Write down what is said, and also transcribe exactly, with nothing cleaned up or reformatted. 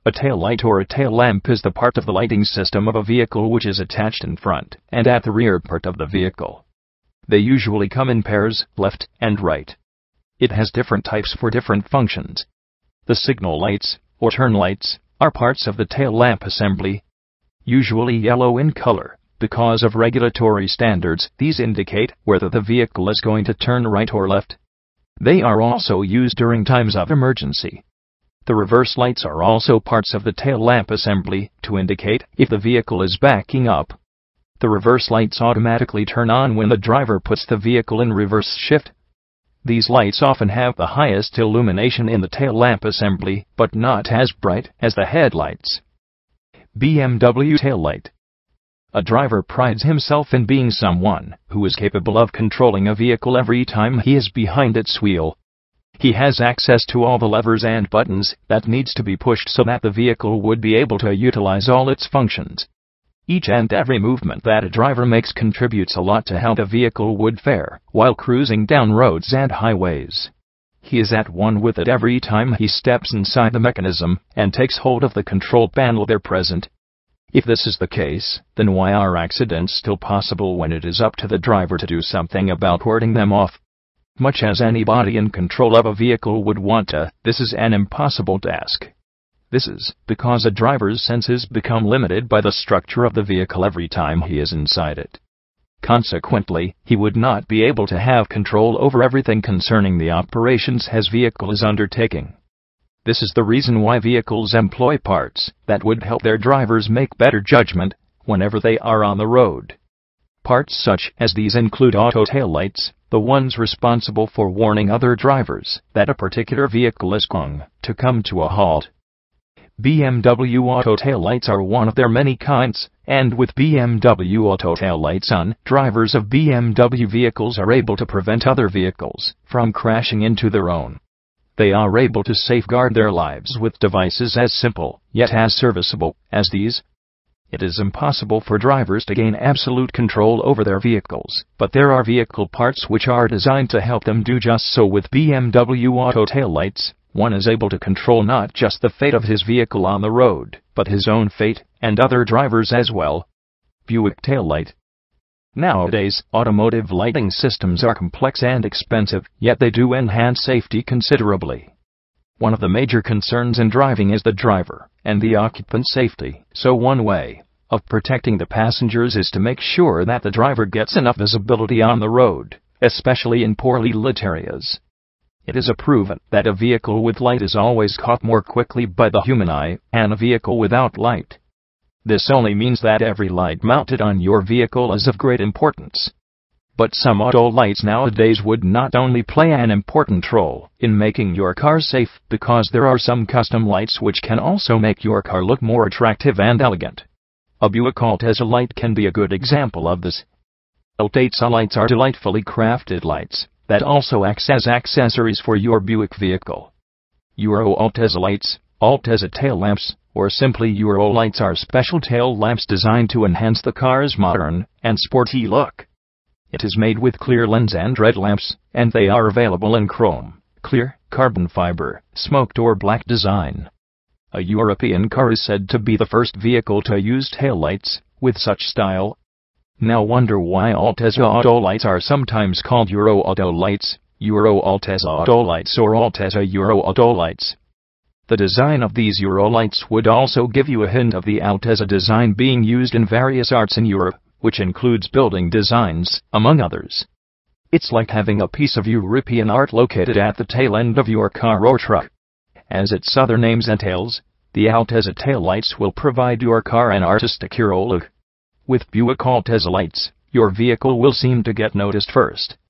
A tail light or a tail lamp is the part of the lighting system of a vehicle which is attached in front and at the rear part of the vehicle. They usually come in pairs, left and right. It has different types for different functions. The signal lights, or turn lights, are parts of the tail lamp assembly. Usually yellow in color. Because of regulatory standards, these indicate whether the vehicle is going to turn right or left. They are also used during times of emergency. The reverse lights are also parts of the tail lamp assembly to indicate if the vehicle is backing up. The reverse lights automatically turn on when the driver puts the vehicle in reverse shift. These lights often have the highest illumination in the tail lamp assembly, but not as bright as the headlights. B M W tail light. A driver prides himself in being someone who is capable of controlling a vehicle every time he is behind its wheel. He has access to all the levers and buttons that needs to be pushed so that the vehicle would be able to utilize all its functions. Each and every movement that a driver makes contributes a lot to how the vehicle would fare while cruising down roads and highways. He is at one with it every time he steps inside the mechanism and takes hold of the control panel there present. If this is the case, then why are accidents still possible when it is up to the driver to do something about warding them off? Much as anybody in control of a vehicle would want to, this is an impossible task. This is because a driver's senses become limited by the structure of the vehicle every time he is inside it. Consequently, he would not be able to have control over everything concerning the operations his vehicle is undertaking. This is the reason why vehicles employ parts that would help their drivers make better judgment whenever they are on the road. Parts such as these include auto taillights, the ones responsible for warning other drivers that a particular vehicle is going to come to a halt. B M W auto taillights are one of their many kinds, and with B M W auto taillights on, drivers of B M W vehicles are able to prevent other vehicles from crashing into their own. They are able to safeguard their lives with devices as simple, yet as serviceable, as these. It is impossible for drivers to gain absolute control over their vehicles, but there are vehicle parts which are designed to help them do just so. With B M W auto taillights, one is able to control not just the fate of his vehicle on the road, but his own fate, and other drivers as well. Buick taillight. Nowadays, automotive lighting systems are complex and expensive, yet they do enhance safety considerably. One of the major concerns in driving is the driver and the occupant's safety, so one way of protecting the passengers is to make sure that the driver gets enough visibility on the road, especially in poorly lit areas. It is proven that a vehicle with light is always caught more quickly by the human eye than a vehicle without light. This only means that every light mounted on your vehicle is of great importance. But some auto lights nowadays would not only play an important role in making your car safe, because there are some custom lights which can also make your car look more attractive and elegant. A Buick Altezza light can be a good example of this. Altezza lights are delightfully crafted lights that also acts as accessories for your Buick vehicle. Euro Altezza lights, Altezza tail lamps, or simply Euro lights are special tail lamps designed to enhance the car's modern and sporty look. It is made with clear lens and red lamps, and they are available in chrome, clear, carbon fiber, smoked or black design. A European car is said to be the first vehicle to use taillights with such style. Now wonder why Altezza auto lights are sometimes called Euro auto lights, Euro Altezza auto lights or Altezza Euro auto lights. The design of these Euro lights would also give you a hint of the Altezza design being used in various arts in Europe, which includes building designs, among others. It's like having a piece of European art located at the tail end of your car or truck. As its other name entails, the Altezza taillights will provide your car an artistic Euro look. With Buick Altezza lights, your vehicle will seem to get noticed first,